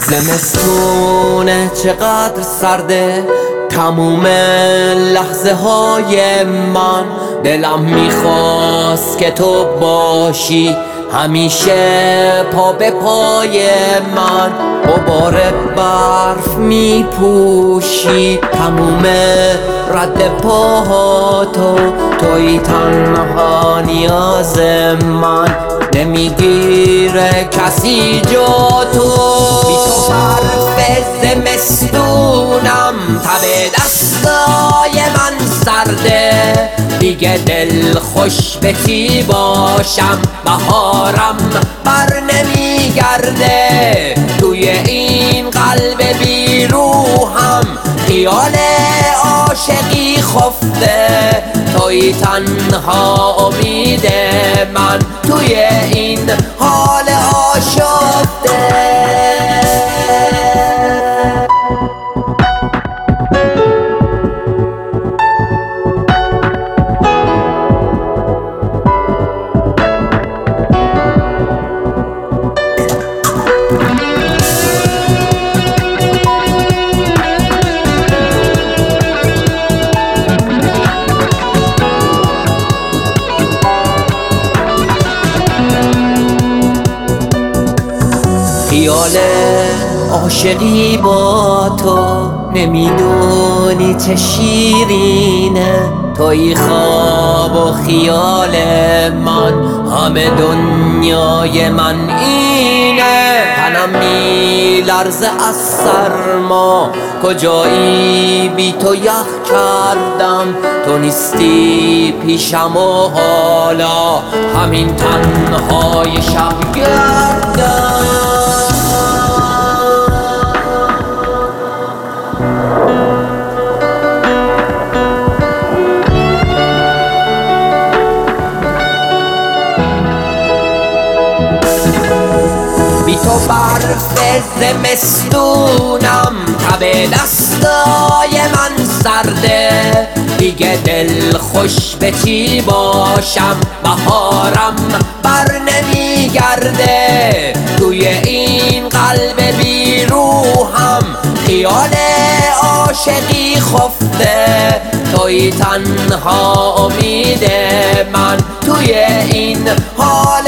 زمستونه چقدر سرده، تموم لحظه های من. دلم میخواست که تو باشی همیشه پا به پای من. غبار برف میپوشی تموم رد پاهاتو، توی تنها نیاز من، نمیگیره کسی جا تو. بی تو برف زمستونم، تب دستای من سرده، دیگه دل خوش به چی باشم، بهارم بر نمیگرده. توی این قلب بی روحم خیال عاشقی خفته، توی تنها امید من، توی این حال آشفته. خیال عاشقی با تو، نمیدونی چه شیرینه، توی خواب و خیال من، همه دنیای من اینه. تنم میلرزه از سرما، کجایی بی تو یخ کردم، تو نیستی پیشم و حالا همین تنهای شب گردم. بی تو برف زمستونم، تب دستای من سرده، دیگه دل خوش به چی باشم، بهارم بر نمیگرده. توی این قلب بی روحم خیال عاشقی خفته، توی تنها امید من، توی این حال